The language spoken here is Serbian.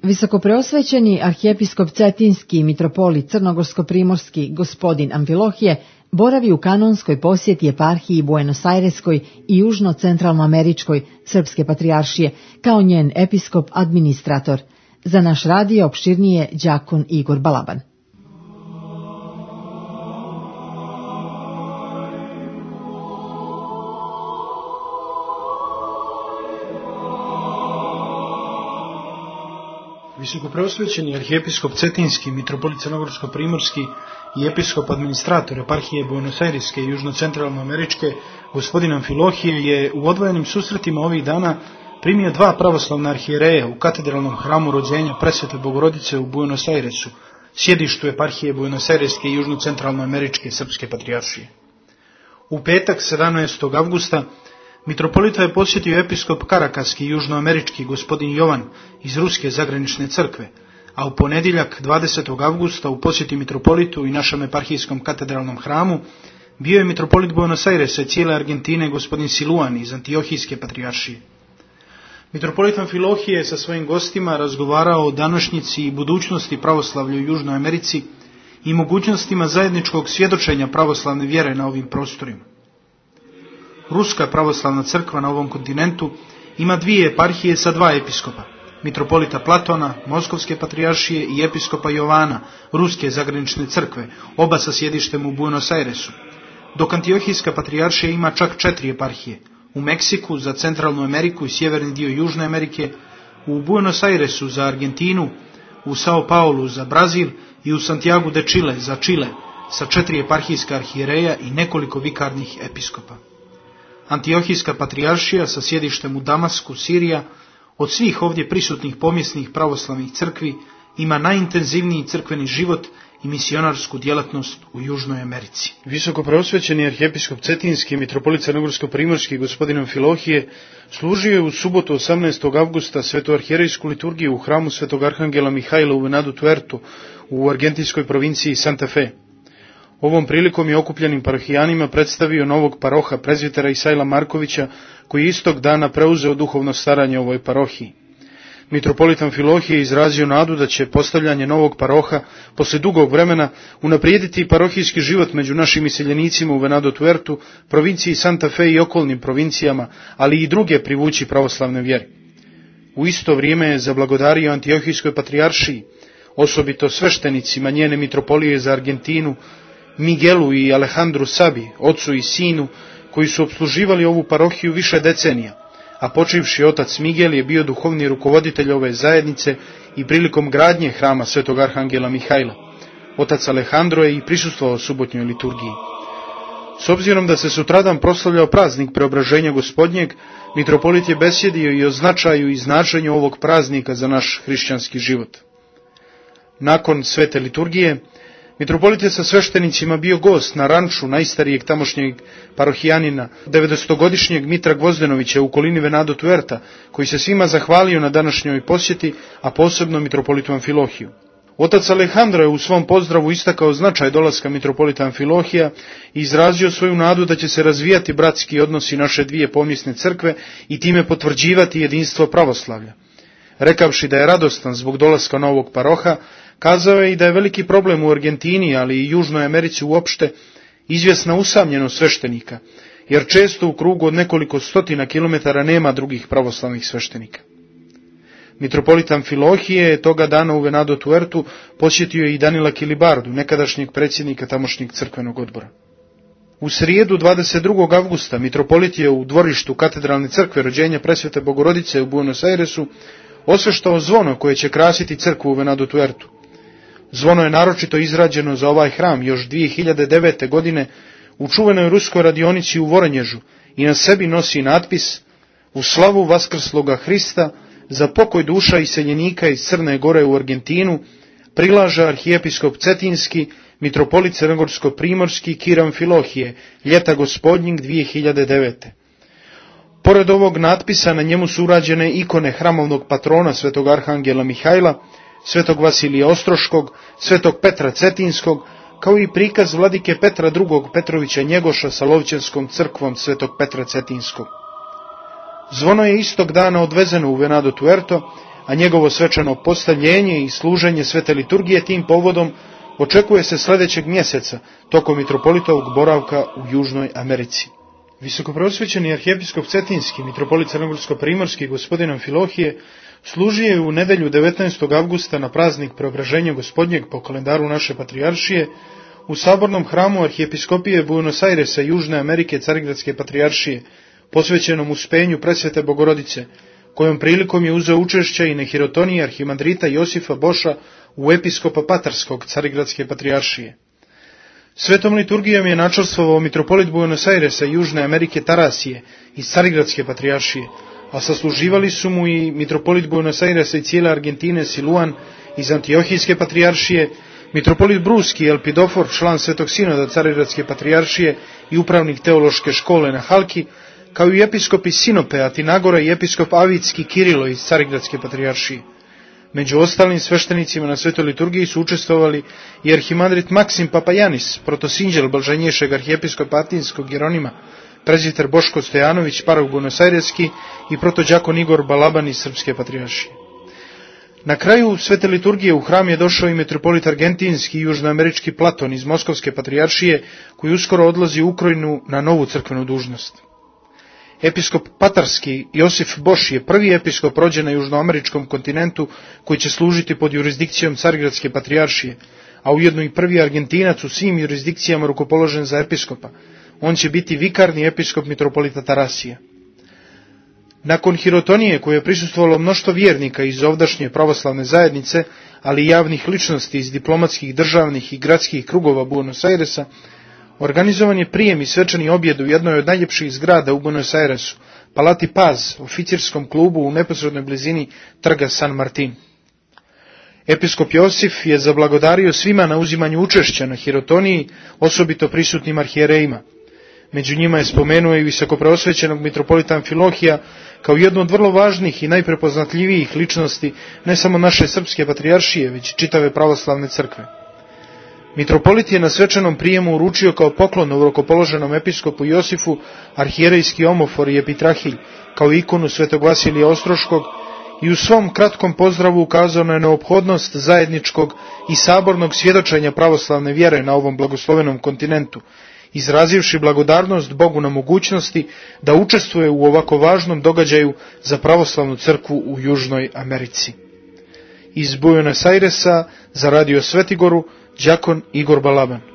Visokopreosvećeni arhijepiskop Cetinski i mitropolit Crnogorsko-primorski gospodin Amfilohije boravi u kanonskoj posjeti eparhiji Buenos Aireskoj i južno-centralnoameričkoj Srpske patrijaršije kao njen episkop administrator. Za naš radio opširnije đakon Igor Balaban. Visokopreosvećeni arhijepiskop Cetinski, mitropolit Crnogorsko-primorski i episkop administrator eparhije Buenos Aireske i južno-centralnoameričke gospodin Amfilohije je u odvojenim susretima ovih dana primio dva pravoslavna arhijereja u katedralnom hramu rođenja Presvete Bogorodice u Buenos Airesu, sjedištu eparhije Buenos Aireske i južno-centralnoameričke Srpske patrijaršije. U petak 17. avgusta mitropolita je posjetio episkop Karakaski i južnoamerički gospodin Jovan iz Ruske zagranične crkve, a u ponedjeljak 20. avgusta u posjeti mitropolitu i našem eparhijskom katedralnom hramu bio je mitropolit Buenos Airesa i cijele Argentine gospodin Siluan iz Antiohijske patrijaršije. Mitropolit Amfilohije je sa svojim gostima razgovarao o današnjici i budućnosti pravoslavlja u Južnoj Americi i mogućnostima zajedničkog svjedočenja pravoslavne vjere na ovim prostorima. Ruska pravoslavna crkva na ovom kontinentu ima dvije eparhije sa dva episkopa, mitropolita Platona, Moskovske patrijaršije i episkopa Jovana, Ruske zagranične crkve, oba sa sjedištem u Buenos Airesu, dok Antiohijska patrijaršija ima čak 4 eparhije, u Meksiku za Centralnu Ameriku i sjeverni dio Južne Amerike, u Buenos Airesu za Argentinu, u Sao Paulu za Brazil i u Santiago de Chile za Čile, sa 4 eparhijska arhijereja i nekoliko vikarnih episkopa. Antiohijska patrijaršija sa sjedištem u Damasku, Sirija, od svih ovdje prisutnih pomjesnih pravoslavnih crkvi ima najintenzivniji crkveni život i misionarsku djelatnost u Južnoj Americi. Visokopreosvećeni arhijepiskop Cetinski, mitropolit Crnogorsko-primorski gospodin Amfilohije služio je u subotu 18. avgusta svetoarhijerejsku liturgiju u hramu svetog arhangela Mihajla u Venado Tuerto u argentinskoj provinciji Santa Fe. Ovom prilikom je okupljenim parohijanima predstavio novog paroha prezvitera Isajla Markovića, koji je istog dana preuzeo duhovno staranje u ovoj parohiji. Mitropolit Amfilohije izrazio nadu da će postavljanje novog paroha posle dugog vremena unaprijediti parohijski život među našim iseljenicima u Venado Tuertu, provinciji Santa Fe i okolnim provincijama, ali i druge privući pravoslavne vjeri. U isto vrijeme je zablagodario Antiohijskoj patrijaršiji, osobito sveštenicima njene mitropolije za Argentinu, Miguelu i Alejandru Sabi, ocu i sinu, koji su opsluživali ovu parohiju više decenija, a počivši otac Miguel je bio duhovni rukovoditelj ove zajednice i prilikom gradnje hrama svetog arhangela Mihajla. Otac Alejandro je i prisustvovao subotnjoj liturgiji. S obzirom da se sutradan proslavljao praznik preobraženja Gospodnjeg, mitropolit je besjedio i o značaju i značenju ovog praznika za naš hrišćanski život. Nakon svete liturgije, mitropolit je sa sveštenicima bio gost na ranču najstarijeg tamošnjeg parohijanina, 90-godišnjeg Mitra Gvozdenovića u okolini Venado Tuerta, koji se svima zahvalio na današnjoj posjeti, a posebno mitropolitu Amfilohiju. Otac Alejandro je u svom pozdravu istakao značaj dolaska mitropolita Amfilohija i izrazio svoju nadu da će se razvijati bratski odnosi naše dvije pomjesne crkve i time potvrđivati jedinstvo pravoslavlja. Rekavši da je radostan zbog dolaska novog paroha, kazao je i da je veliki problem u Argentini, ali i Južnoj Americi uopšte, izvjesna usamljenost sveštenika, jer često u krugu od nekoliko stotina kilometara nema drugih pravoslavnih sveštenika. Mitropolit Amfilohije je toga dana u Venado Tuertu posjetio i Danila Kilibardu, nekadašnjeg predsjednika tamošnjeg crkvenog odbora. U srijedu 22. avgusta mitropolit je u dvorištu katedralne crkve rođenja Presvete Bogorodice u Buenos Airesu osveštao zvono koje će krasiti crkvu u Venado Tuertu. Zvono je naročito izrađeno za ovaj hram još 2009. godine u čuvenoj ruskoj radionici u Voronježu i na sebi nosi natpis "U slavu vaskrsloga Hrista, za pokoj duša iseljenika iz Crne Gore u Argentinu, prilaže arhijepiskop Cetinski, mitropolit Crnogorsko-primorski Kir Amfilohije, ljeta gospodnjeg 2009. Pored ovog natpisa na njemu su urađene ikone hramovnog patrona svetog arhangela Mihajla, svetog Vasilija Ostroškog, svetog Petra Cetinskog, kao i prikaz vladike Petra II. Petrovića Njegoša sa Lovćanskom crkvom svetog Petra Cetinskog. Zvono je istog dana odvezeno u Venado Tuerto, a njegovo svečano postavljenje i služenje svete liturgije tim povodom očekuje se sljedećeg mjeseca tokom mitropolitovog boravka u Južnoj Americi. Visokopreosvećeni arhijepiskop Cetinski, mitropolit crnogorsko-primorski, gospodin Amfilohije, služio je u nedelju 19. avgusta na praznik Preobraženja Gospodnjeg po kalendaru naše patrijaršije u sabornom hramu arhijepiskopije Buenos Airesa Južne Amerike Carigradske patrijaršije, posvećenom uspenju presvete Bogorodice, kojom prilikom je uzeo učešće i nehirotonije arhimandrita Josifa Boša u episkopa Patarskog Carigradske patrijaršije. Svetom liturgijom je načelstvovao mitropolit Buenos Airesa Južne Amerike Tarasije iz Carigradske patrijaršije, a sasluživali su mu i mitropolit Buenos Airesa i cijele Argentine Siluan iz Antiohijske patrijaršije, mitropolit Bruski Elpidofor, član Svetog sinoda Carigradske patrijaršije i upravnik teološke škole na Halki, kao i episkopi Sinope, Atinagora i episkop Avitski Kirilo iz Carigradske patrijaršije. Među ostalim sveštenicima na svetoj liturgiji su učestvovali i arhimandrit Maksim Papajanis, protosinđel blaženješeg arhijepiskopa Atinskog Jeronima, prezbiter Boško Stojanović, parok Buenos Aireski i protođakon Igor Balaban iz Srpske patrijaršije. Na kraju svete liturgije u hram je došao i mitropolit argentinski i južnoamerički Platon iz Moskovske patrijaršije, koji uskoro odlazi u Ukrajinu na novu crkvenu dužnost. Episkop Patarski Josif Boš je prvi episkop rođen na južnoameričkom kontinentu koji će služiti pod jurisdikcijom Carigradske patrijaršije, a ujedno i prvi Argentinac u svim jurisdikcijama rukopoložen za episkopa. On će biti vikarni episkop mitropolita Tarasija. Nakon hirotonije koje je prisustvovalo mnoštvo vjernika iz ovdašnje pravoslavne zajednice, ali i javnih ličnosti iz diplomatskih, državnih i gradskih krugova Buenos Airesa, organizovan je prijem i svečani objed u jednoj od najljepših zgrada u Buenos Airesu, Palati Paz, oficirskom klubu u neposrednoj blizini trga San Martin. Episkop Josif je zablagodario svima na uzimanju učešća na hirotoniji, osobito prisutnim arhijerejima. Među njima je spomenuo i visokopreosvećenog mitropolita Amfilohija kao jednu od vrlo važnih i najprepoznatljivijih ličnosti ne samo naše srpske patrijaršije, već čitave pravoslavne crkve. Mitropolit je na svečanom prijemu uručio kao poklon novorukopoloženom episkopu Josifu arhijerejski omofor i epitrahilj, kao ikonu svetog Vasilija Ostroškog, i u svom kratkom pozdravu ukazao na neophodnost zajedničkog i sabornog svjedočenja pravoslavne vjere na ovom blagoslovenom kontinentu, izrazivši blagodarnost Bogu na mogućnosti da učestvuje u ovako važnom događaju za pravoslavnu crkvu u Južnoj Americi. Iz Buenos Airesa za Radio Svetigoru đakon Igor Balaban.